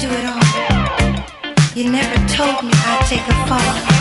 do it all. You never told me I'd take a fall.